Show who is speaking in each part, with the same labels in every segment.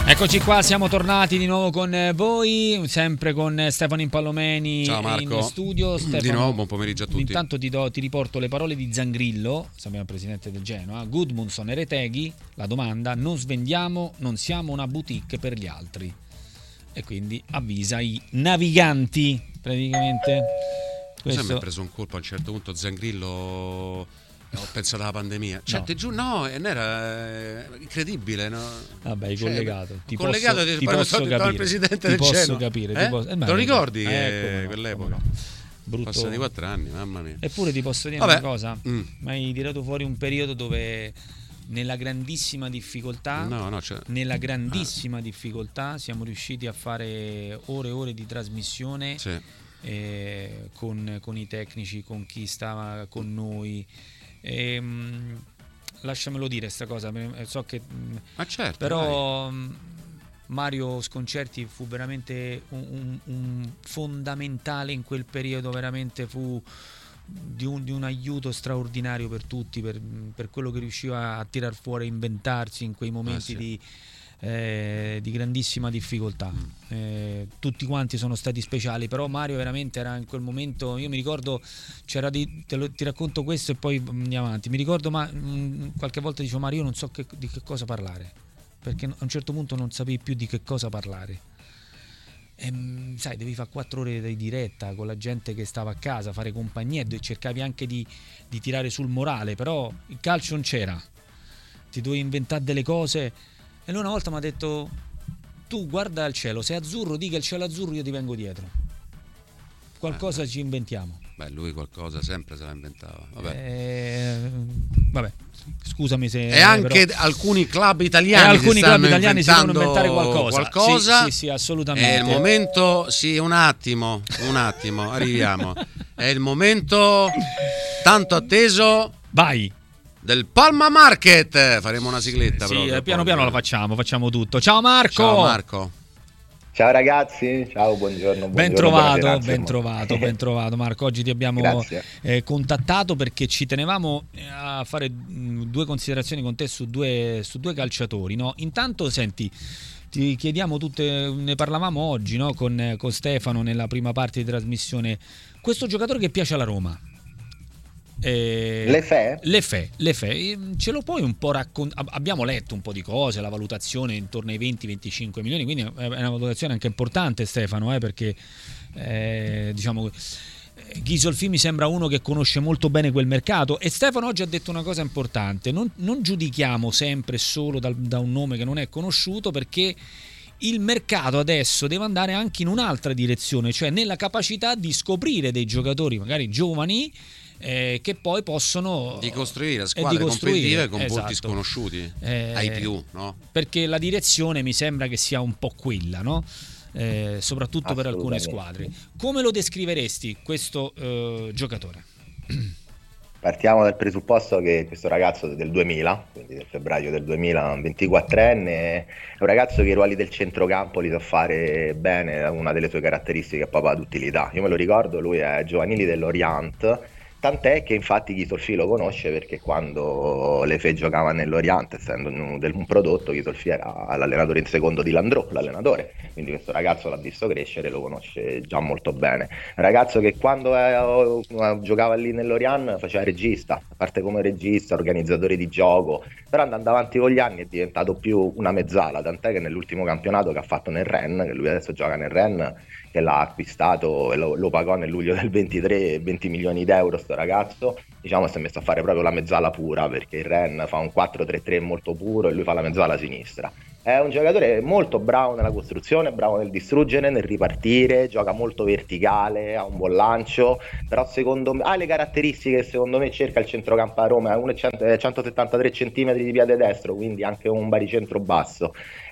Speaker 1: Eccoci qua, siamo tornati di nuovo con voi, sempre con Stefano Impallomeni.
Speaker 2: Ciao Marco.
Speaker 1: In studio. Stefano,
Speaker 2: di nuovo buon pomeriggio a tutti.
Speaker 1: Intanto ti riporto le parole di Zangrillo, sappiamo presidente del Genoa. Gudmundsson e Reteghi, la domanda: non svendiamo, non siamo una boutique per gli altri. E quindi avvisa i naviganti, praticamente.
Speaker 2: Questo mi ha preso un colpo a un certo punto Zangrillo. Ho pensato alla pandemia, cioè
Speaker 1: no.
Speaker 2: Giù no, non era incredibile, no?
Speaker 1: Vabbè, hai collegato. Ti
Speaker 2: collegato
Speaker 1: posso capire.
Speaker 2: Il presidente
Speaker 1: ti
Speaker 2: del
Speaker 1: posso
Speaker 2: Genoa.
Speaker 1: capire.
Speaker 2: Te lo ricordi
Speaker 1: No.
Speaker 2: quell'epoca?
Speaker 1: Brutto.
Speaker 2: Passati 4 anni, mamma mia.
Speaker 1: Eppure ti posso dire una cosa, mi hai tirato fuori un periodo dove nella grandissima difficoltà, nella grandissima difficoltà siamo riusciti a fare ore e ore di trasmissione, sì. Con i tecnici, con chi stava con noi. Lasciamelo dire sta cosa, so che
Speaker 2: certo,
Speaker 1: però Mario Sconcerti fu veramente un fondamentale in quel periodo, veramente fu di un aiuto straordinario per tutti, per quello che riusciva a tirar fuori, a inventarsi in quei momenti di grandissima difficoltà. Tutti quanti sono stati speciali, però Mario veramente era in quel momento, io mi ricordo, ti racconto questo e poi andiamo avanti. Mi ricordo, qualche volta dicevo: Mario, io non so di che cosa parlare, perché a un certo punto non sapevi più di che cosa parlare. Sai, devi fare 4 ore di diretta con la gente che stava a casa, fare compagnia, e cercavi anche di tirare sul morale, però il calcio non c'era, ti dovevi inventare delle cose. E lui una volta mi ha detto: tu guarda il cielo, se è azzurro, di che il cielo è azzurro, io ti vengo dietro, qualcosa ci inventiamo.
Speaker 2: Beh, lui qualcosa sempre se la inventava.
Speaker 1: Vabbè, scusami se.
Speaker 2: E anche però alcuni club italiani si devono
Speaker 1: inventare qualcosa. Sì, assolutamente.
Speaker 2: È il momento, un attimo, arriviamo. È il momento tanto atteso.
Speaker 1: Vai.
Speaker 2: Del Palma Market. Faremo una sigletta,
Speaker 1: sì, piano la facciamo tutto. Ciao Marco.
Speaker 3: Ciao ragazzi, ciao, buongiorno.
Speaker 1: Ben trovato Marco. Oggi ti abbiamo contattato perché ci tenevamo a fare 2 considerazioni con te su due calciatori, no? Intanto, senti, ti chiediamo ne parlavamo oggi, no? con Stefano nella prima parte di trasmissione, questo giocatore che piace alla Roma. Le Fe, ce lo puoi un po' raccontare? Abbiamo letto un po' di cose, la valutazione intorno ai 20-25 milioni, quindi è una valutazione anche importante, Stefano, perché diciamo Ghisolfi mi sembra uno che conosce molto bene quel mercato, e Stefano oggi ha detto una cosa importante: non giudichiamo sempre solo da un nome che non è conosciuto, perché il mercato adesso deve andare anche in un'altra direzione, cioè nella capacità di scoprire dei giocatori magari giovani che poi possono
Speaker 2: di costruire squadre competitive con volti sconosciuti ai più, no?
Speaker 1: Perché la direzione mi sembra che sia un po' quella, no? Soprattutto per alcune squadre. Come lo descriveresti questo giocatore?
Speaker 3: Partiamo dal presupposto che questo ragazzo del 2000, quindi del febbraio del 2000, 24enne, è un ragazzo che i ruoli del centrocampo li sa fare bene, una delle sue caratteristiche è proprio d'utilità. Io me lo ricordo, lui è giovanili dell'Orient, tant'è che infatti Ghisolfi lo conosce, perché quando le Fe giocava nell'Orient, essendo un prodotto, Ghisolfi era l'allenatore in secondo di Landreau, l'allenatore, quindi questo ragazzo l'ha visto crescere, lo conosce già molto bene. Un ragazzo che quando giocava lì nell'Orient faceva regista, a parte come regista, organizzatore di gioco, però andando avanti con gli anni è diventato più una mezzala, tant'è che nell'ultimo campionato che ha fatto nel Rennes, che lui adesso gioca nel Rennes, che l'ha acquistato e lo pagò nel luglio del 23, 20 milioni d'euro sto ragazzo, diciamo si è messo a fare proprio la mezzala pura, perché il Rennes fa un 4-3-3 molto puro e lui fa la mezzala sinistra. È un giocatore molto bravo nella costruzione, bravo nel distruggere, nel ripartire, gioca molto verticale, ha un buon lancio, però secondo me ha le caratteristiche che secondo me cerca il centrocampo a Roma, ha 173 cm di piede destro, quindi anche un baricentro basso.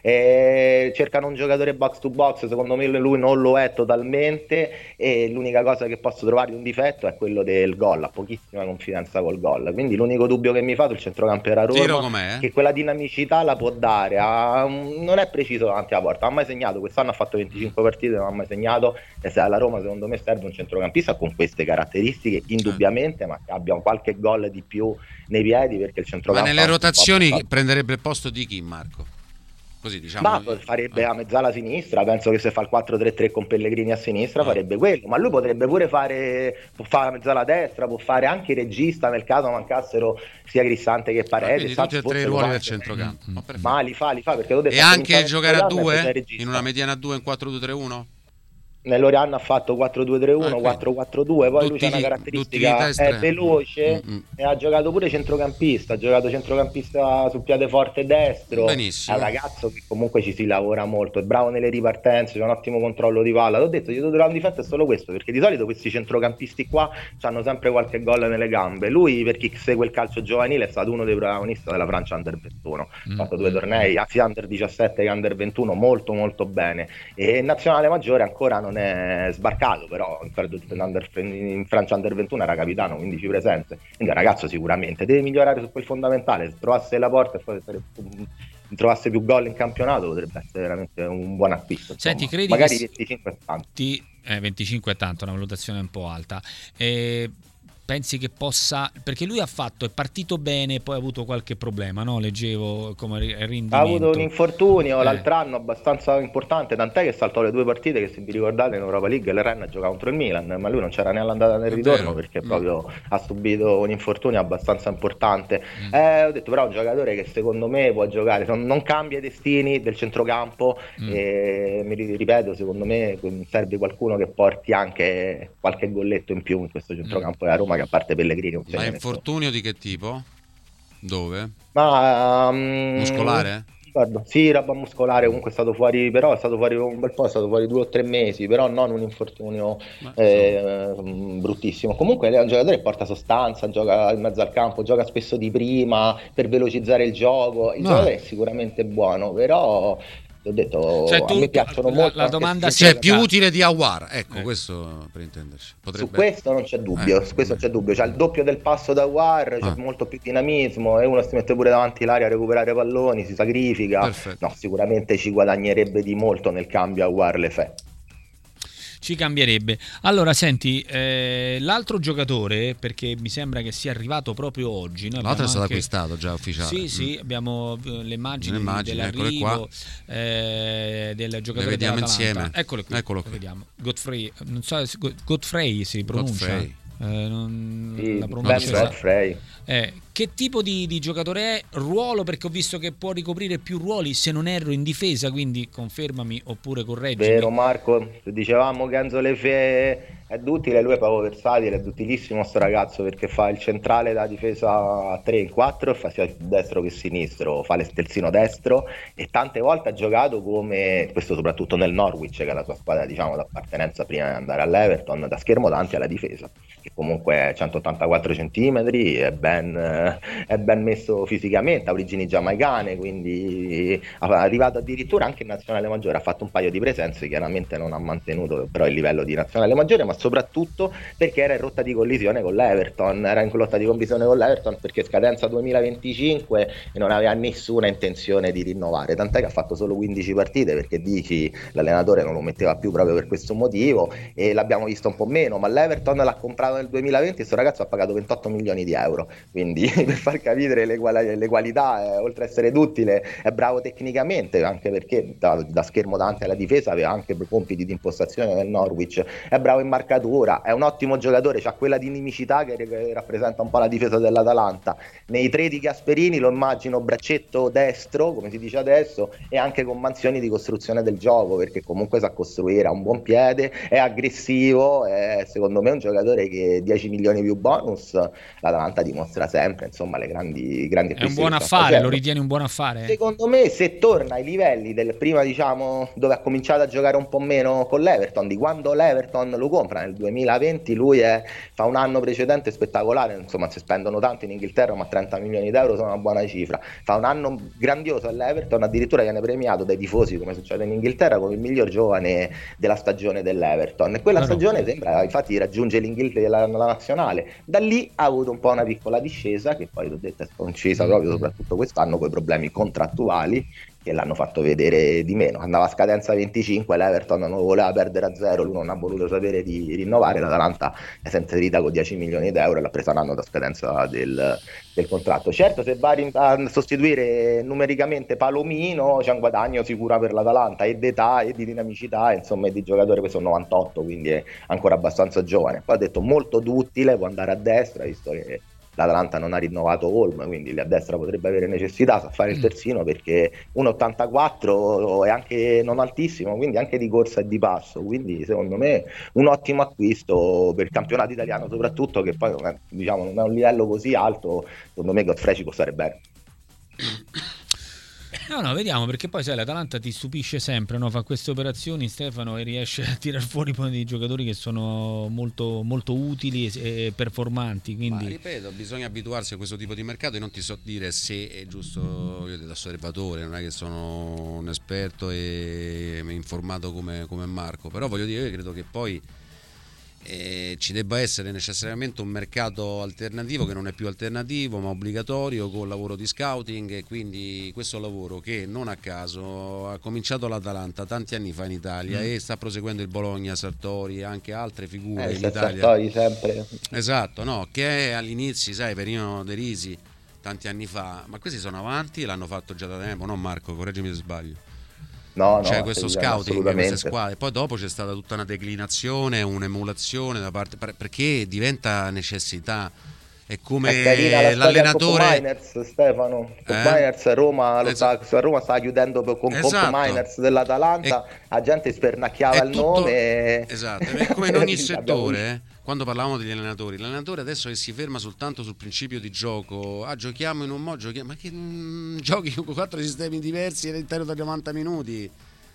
Speaker 3: Cercano un giocatore box to box, secondo me lui non lo è totalmente, e l'unica cosa che posso trovare di un difetto è quello del gol, ha pochissima confidenza col gol, quindi l'unico dubbio che mi fa sul centrocampo era Roma, che quella dinamicità la può dare, non è preciso davanti alla porta, non ha mai segnato, quest'anno ha fatto 25 partite, non ha mai segnato, e se alla Roma secondo me serve un centrocampista con queste caratteristiche indubbiamente, ma che abbia qualche gol di più nei piedi, perché il centrocampo...
Speaker 2: Ma nelle rotazioni prenderebbe il posto di chi, Marco? così diciamo.
Speaker 3: Ma farebbe a mezzala sinistra, penso che se fa il 4-3-3 con Pellegrini a sinistra farebbe quello, ma lui potrebbe pure può fare la mezzala a destra, può fare anche il regista nel caso mancassero sia Cristante che Paredes.
Speaker 2: Quindi tutti e tre i ruoli del centrocampo.
Speaker 3: Ma li fa, perché
Speaker 2: e anche giocare a 2 in una mediana a 2 in 4-2-3-1?
Speaker 3: Nell'Orianna ha fatto 4-2-3-1, 4-4-2, poi lui c'ha una caratteristica, è veloce e ha giocato pure centrocampista, ha giocato centrocampista sul piede forte destro.
Speaker 2: Benissimo.
Speaker 3: È un ragazzo che comunque ci si lavora molto, è bravo nelle ripartenze, c'è un ottimo controllo di palla. L'ho detto, gli do un difetto è solo questo, perché di solito questi centrocampisti qua hanno sempre qualche gol nelle gambe. Lui, per chi segue il calcio giovanile, è stato uno dei protagonisti della Francia Under 21, ha fatto 2 tornei, sia Under 17 che Under 21, molto molto bene, e in nazionale maggiore ancora non è sbarcato, però in Francia Under 21 era capitano, 15 presenze, quindi un ragazzo sicuramente deve migliorare su quel fondamentale. Se trovasse la porta e trovasse più gol in campionato potrebbe essere veramente un buon acquisto.
Speaker 1: Senti, credi
Speaker 3: magari
Speaker 1: che
Speaker 3: 25 è tanto.
Speaker 1: 25 è tanto, una valutazione un po' alta. Pensi che possa, perché lui è partito bene, poi ha avuto qualche problema, no? Leggevo come rendimento.
Speaker 3: Ha avuto un infortunio l'altro anno abbastanza importante, tant'è che saltò le 2 partite che, se vi ricordate, in Europa League il Rennes giocava contro il Milan, ma lui non c'era né all'andata né al ritorno perché proprio ha subito un infortunio abbastanza importante. Ho detto però è un giocatore che secondo me può giocare, non cambia i destini del centrocampo, e mi ripeto, secondo me serve qualcuno che porti anche qualche golletto in più in questo centrocampo della Roma, che a parte Pellegrini.
Speaker 2: Ma infortunio di che tipo? Dove?
Speaker 3: Muscolare? Sì, roba muscolare, comunque è stato fuori, però è stato fuori un bel po', è stato fuori 2 o 3 mesi, però non un infortunio bruttissimo. Comunque è un giocatore che porta sostanza, gioca in mezzo al campo, gioca spesso di prima per velocizzare il gioco. Il giocatore è sicuramente buono, però ho detto, a me piacciono molto
Speaker 1: la domanda
Speaker 2: è più utile di Aouar, ecco, questo per intenderci.
Speaker 3: Su questo non c'è dubbio, c'è il doppio del passo da Aouar, c'è molto più dinamismo, e uno si mette pure davanti l'area a recuperare palloni, si sacrifica.
Speaker 2: Perfetto.
Speaker 3: No, sicuramente ci guadagnerebbe di molto nel cambio Aouar Lefebvre.
Speaker 1: Ci cambierebbe. Allora, senti, l'altro giocatore, perché mi sembra che sia arrivato proprio oggi.
Speaker 2: L'altro è stato acquistato già ufficiale.
Speaker 1: Sì, abbiamo le immagini
Speaker 2: eccole
Speaker 1: dell'arrivo
Speaker 2: qua.
Speaker 1: del giocatore.
Speaker 2: Le vediamo
Speaker 1: dell'Atalanta.
Speaker 2: insieme.
Speaker 1: Eccolo qui.
Speaker 2: Vediamo.
Speaker 1: Godfrey, non so se Godfrey si pronuncia.
Speaker 3: Godfrey.
Speaker 1: La pronuncia
Speaker 3: Godfrey.
Speaker 1: Che tipo di giocatore è? Ruolo, perché ho visto che può ricoprire più ruoli, se non erro, in difesa, quindi confermami oppure correggimi.
Speaker 3: Vero Marco, dicevamo che Enzo Lefebvre è duttile, lui è proprio versatile, è duttilissimo sto ragazzo, perché fa il centrale da difesa a 3 in 4 e fa sia destro che sinistro, fa l'esterzino destro, e tante volte ha giocato come, questo soprattutto nel Norwich, che è la sua squadra diciamo d'appartenenza prima di andare all'Everton, da schermo davanti alla difesa, che comunque è 184 centimetri, è ben messo fisicamente, ha origini giamaicane, quindi è arrivato addirittura anche in nazionale maggiore, ha fatto un paio di presenze, chiaramente non ha mantenuto però il livello di nazionale maggiore, ma soprattutto perché era in rotta di collisione con l'Everton, perché scadenza 2025 e non aveva nessuna intenzione di rinnovare, tant'è che ha fatto solo 15 partite, perché dici l'allenatore non lo metteva più proprio per questo motivo, e l'abbiamo visto un po' meno, ma l'Everton l'ha comprato nel 2020 e questo ragazzo ha pagato 28 milioni di euro, quindi per far capire le qualità, oltre a essere duttile è bravo tecnicamente, anche perché da schermo davanti alla difesa aveva anche compiti di impostazione nel Norwich, è bravo in marcatura, è un ottimo giocatore, c'ha quella dinamicità che rappresenta un po' la difesa dell'Atalanta. Nei 3 di Gasperini lo immagino braccetto destro, come si dice adesso, e anche con mansioni di costruzione del gioco, perché comunque sa costruire, ha un buon piede, è aggressivo, è secondo me un giocatore che 10 milioni più bonus l'Atalanta dimostra sempre, insomma, le grandi
Speaker 1: è un buon affare, lo ritieni un buon affare?
Speaker 3: Secondo me, se torna ai livelli del prima, diciamo, dove ha cominciato a giocare un po' meno con l'Everton, di quando l'Everton lo compra nel 2020, lui fa un anno precedente spettacolare, insomma, si spendono tanto in Inghilterra, ma 30 milioni d'euro sono una buona cifra, fa un anno grandioso all'Everton, addirittura viene premiato dai tifosi, come succede in Inghilterra, come il miglior giovane della stagione dell'Everton, e quella stagione sembra infatti raggiunge l'Inghilterra, la nazionale. Da lì ha avuto un po' una piccola discesa, che poi l'ho detto è concisa proprio soprattutto quest'anno con i problemi contrattuali, che l'hanno fatto vedere di meno. Andava a scadenza 25, l'Everton non voleva perdere a zero, lui non ha voluto sapere di rinnovare, l'Atalanta è senza rita con 10 milioni d'euro e l'ha presa un anno da scadenza del contratto. Certo, se va a sostituire numericamente Palomino c'è un guadagno sicuro per l'Atalanta, e d'età e di dinamicità, insomma, e di giocatore, questo è un 98, quindi è ancora abbastanza giovane. Poi ha detto molto duttile, può andare a destra, visto che l'Atalanta non ha rinnovato Olm, quindi lì a destra potrebbe avere necessità, sa fare il terzino, perché 1,84 è anche non altissimo, quindi anche di corsa e di passo, quindi secondo me un ottimo acquisto per il campionato italiano, soprattutto, che poi non è, diciamo, non è un livello così alto. Secondo me Godfrey ci può stare bene.
Speaker 1: No, vediamo, perché poi sai, l'Atalanta ti stupisce sempre, no? Fa queste operazioni, Stefano, e riesce a tirar fuori poi dei giocatori che sono molto, molto utili e performanti. Quindi...
Speaker 2: Ma ripeto, bisogna abituarsi a questo tipo di mercato, e non ti so dire se è giusto. Io da osservatore, non è che sono un esperto e informato come Marco, però voglio dire, io credo che poi ci debba essere necessariamente un mercato alternativo, che non è più alternativo ma obbligatorio, con lavoro di scouting, e quindi questo lavoro che non a caso ha cominciato l'Atalanta tanti anni fa in Italia e sta proseguendo il Bologna, Sartori e anche altre figure in Italia.
Speaker 3: Sartori sempre.
Speaker 2: Esatto, no, che all'inizio, sai, venivano derisi tanti anni fa, ma questi sono avanti e l'hanno fatto già da tempo, no Marco? Correggimi se sbaglio.
Speaker 3: No,
Speaker 2: c'è questo scouting, queste squadre, poi dopo c'è stata tutta una declinazione, un'emulazione da parte, perché diventa necessità. È come l'allenatore
Speaker 3: Miners, Stefano, Miners, Roma, Roma stava chiudendo con Miners dell'Atalanta, la gente spernacchiava il nome.
Speaker 2: Esatto, è come in ogni settore. Quando parlavamo degli allenatori, l'allenatore adesso che si ferma soltanto sul principio di gioco, giochiamo in un modo, ma che giochi con 4 sistemi diversi all'interno da 90 minuti,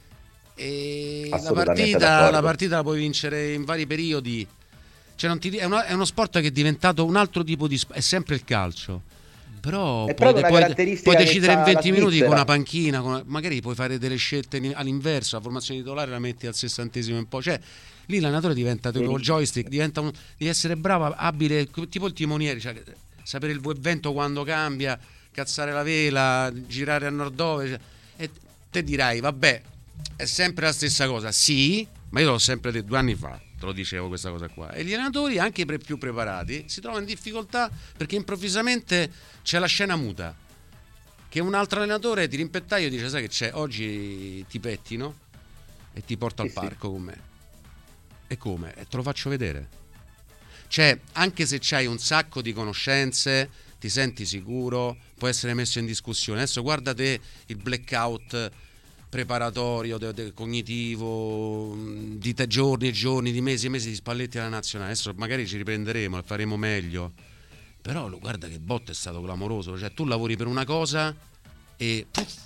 Speaker 2: e la partita la puoi vincere in vari periodi, cioè è uno sport che è diventato un altro tipo di è sempre il calcio, però puoi decidere in 20 minuti con una panchina, magari puoi fare delle scelte all'inverso, la formazione titolare la metti al 60° in poi, cioè lì l'allenatore diventa tipo il joystick, devi essere bravo, abile, tipo il timoniere, cioè sapere il vento quando cambia, cazzare la vela, girare a nord-ovest, e te dirai vabbè, è sempre la stessa cosa, sì, ma io l'ho sempre detto 2 anni fa, te lo dicevo questa cosa qua, e gli allenatori anche più preparati si trovano in difficoltà perché improvvisamente c'è la scena muta, che un altro allenatore ti rimpettaio e dice sai che c'è, oggi ti pettino e ti porto al parco con me. E come? E te lo faccio vedere. Cioè, anche se c'hai un sacco di conoscenze, ti senti sicuro, può essere messo in discussione. Adesso guardate il blackout preparatorio, cognitivo, di giorni e giorni, di mesi e mesi di Spalletti alla nazionale. Adesso magari ci riprenderemo e faremo meglio. Però guarda che botto è stato clamoroso. Cioè, tu lavori per una cosa e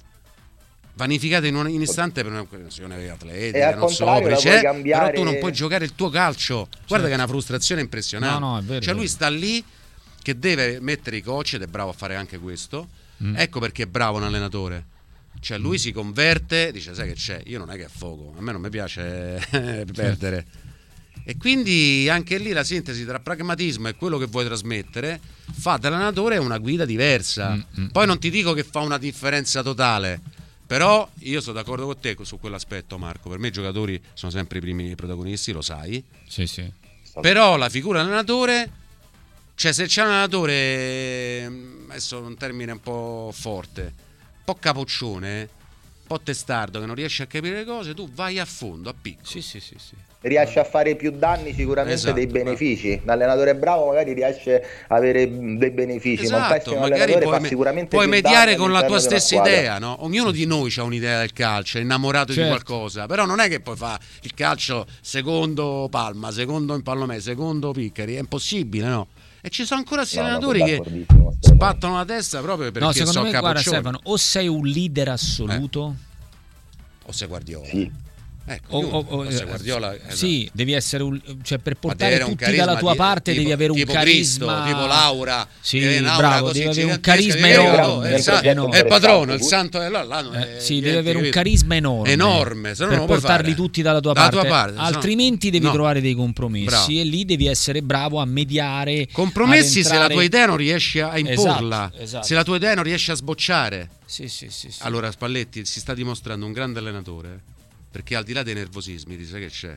Speaker 2: vanificate in un istante per una questione atletica, non so, però tu non puoi giocare il tuo calcio. Guarda che è una frustrazione impressionante.
Speaker 1: No, è vero,
Speaker 2: cioè lui sta lì che deve mettere i coach, ed è bravo a fare anche questo. Ecco perché è bravo un allenatore. Cioè lui si converte, dice sai che c'è, io non è che affogo, a me non mi piace perdere. E quindi anche lì la sintesi tra pragmatismo e quello che vuoi trasmettere fa dall'allenatore una guida diversa. Poi non ti dico che fa una differenza totale, però io sono d'accordo con te su quell'aspetto, Marco. Per me i giocatori sono sempre i primi protagonisti, lo sai.
Speaker 1: Sì.
Speaker 2: Però la figura dell'allenatore, cioè se c'è un allenatore, adesso un termine un po' forte, un po' capoccione, un po' testardo, che non riesce a capire le cose, tu vai a fondo, a picco.
Speaker 1: Sì.
Speaker 3: Riesce a fare più danni sicuramente dei benefici. Un allenatore bravo magari riesce a avere dei benefici, ma un pessimo allenatore fa sicuramente
Speaker 2: puoi
Speaker 3: più
Speaker 2: mediare
Speaker 3: danni
Speaker 2: con la tua
Speaker 3: all'interno
Speaker 2: stessa
Speaker 3: della
Speaker 2: idea, no? Ognuno di noi ha un'idea del calcio, è innamorato di qualcosa, però non è che poi fa il calcio secondo Palma, secondo Impallomè, secondo Piccari, è impossibile, no? E ci sono ancora allenatori che sbattono la testa proprio perché
Speaker 1: no, secondo
Speaker 2: so
Speaker 1: me,
Speaker 2: capoccioni.
Speaker 1: guarda Stefano, o sei un leader assoluto
Speaker 2: o sei Guardiola.
Speaker 3: Sì.
Speaker 2: Forse Guardiola
Speaker 1: sì, devi essere cioè per portare tutti
Speaker 2: carisma,
Speaker 1: dalla tua parte
Speaker 2: tipo,
Speaker 1: devi avere un
Speaker 2: tipo
Speaker 1: carisma,
Speaker 2: Cristo, tipo Laura,
Speaker 1: bravo, devi avere un carisma enorme,
Speaker 2: è il patrono, il santo
Speaker 1: devi avere un carisma enorme
Speaker 2: se no
Speaker 1: per
Speaker 2: non puoi
Speaker 1: portarli
Speaker 2: fare.
Speaker 1: tutti dalla tua parte, altrimenti devi
Speaker 2: no.
Speaker 1: trovare dei compromessi e lì devi essere bravo a mediare,
Speaker 2: compromessi se la tua idea non riesci a imporla,
Speaker 1: esatto.
Speaker 2: Se la tua idea non riesci a sbocciare.
Speaker 1: Sì.
Speaker 2: Allora Spalletti si sta dimostrando un grande allenatore, perché al di là dei nervosismi, ti sai che c'è?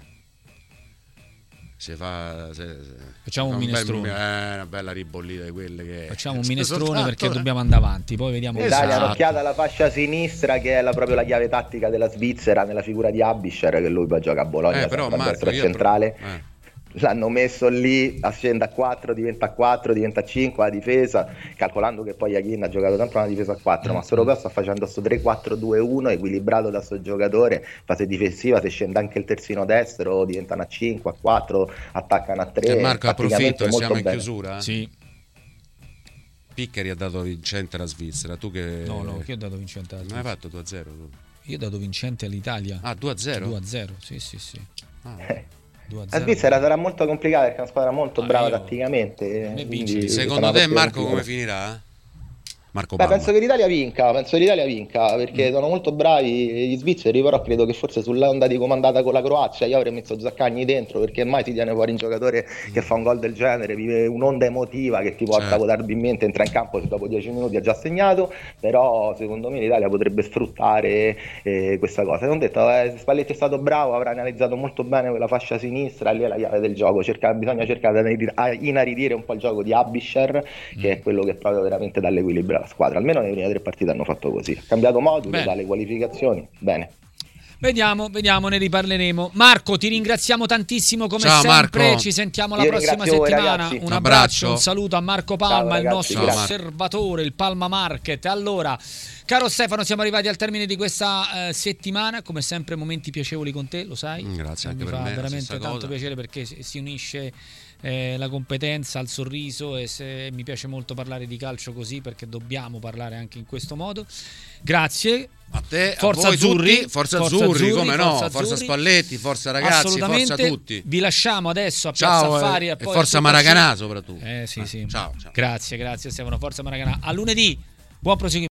Speaker 1: Facciamo un minestrone,
Speaker 2: una bella ribollita di quelle che
Speaker 1: facciamo un minestrone perché dobbiamo andare avanti, poi vediamo.
Speaker 3: Italia un'occhiata alla fascia sinistra, che è proprio la chiave tattica della Svizzera, nella figura di Abischer, che lui poi gioca a Bologna,
Speaker 2: però
Speaker 3: a destra centrale. L'hanno messo lì, scende a 4, diventa 5 la difesa, calcolando che poi Akin ha giocato sempre una difesa a 4, ma solo sta facendo sto 3-4-2-1 equilibrato da sto giocatore, fase difensiva, se scende anche il terzino destro diventano a 5, a 4, attaccano a 3.
Speaker 2: Marco, approfitto che siamo in chiusura.
Speaker 1: Sì.
Speaker 2: Piccari ha dato vincente alla Svizzera, tu che...
Speaker 1: No, che ho dato vincente alla Svizzera.
Speaker 2: Non hai fatto 2-0 tu?
Speaker 1: Io ho dato vincente all'Italia.
Speaker 2: 2-0?
Speaker 1: 2-0, sì.
Speaker 3: La Svizzera sarà molto complicata perché è una squadra molto brava tatticamente.
Speaker 2: Secondo te Marco come finirà? Marco Palma.
Speaker 3: Penso che l'Italia vinca perché sono molto bravi gli svizzeri, però credo che forse sull'onda di comandata con la Croazia io avrei messo Zaccagni dentro, perché mai si tiene fuori un giocatore che fa un gol del genere, vive un'onda emotiva che ti porta votarbilmente, entra in campo se dopo 10 minuti ha già segnato, però secondo me l'Italia potrebbe sfruttare questa cosa. Non detto, Spalletti è stato bravo, avrà analizzato molto bene quella fascia sinistra, lì è la chiave del gioco, bisogna cercare di inaridire un po' il gioco di Abischer, che è quello che proprio veramente dà l'equilibrio squadra, almeno nelle prime 3 partite hanno fatto così, ha cambiato modulo dalle qualificazioni, bene.
Speaker 1: Vediamo, ne riparleremo. Marco, ti ringraziamo tantissimo come sempre, Marco. Ci sentiamo la prossima settimana. Un abbraccio, un saluto a Marco Palma, il nostro osservatore, il Palma Market. Allora, caro Stefano, siamo arrivati al termine di questa settimana, come sempre momenti piacevoli con te, lo sai.
Speaker 2: Grazie, anche
Speaker 1: mi
Speaker 2: per
Speaker 1: fa
Speaker 2: me,
Speaker 1: veramente tanto piacere perché si unisce la competenza al sorriso, e mi piace molto parlare di calcio così, perché dobbiamo parlare anche in questo modo. Grazie
Speaker 2: a te,
Speaker 1: forza
Speaker 2: a voi
Speaker 1: azzurri,
Speaker 2: tutti, forza azzurri, come no, forza Spalletti, forza ragazzi, forza tutti.
Speaker 1: Vi lasciamo adesso a Piazza Affari e poi
Speaker 2: forza Maracanà soprattutto.
Speaker 1: Sì.
Speaker 2: Ciao.
Speaker 1: Grazie Stefano, forza Maracanà. A lunedì, buon proseguimento.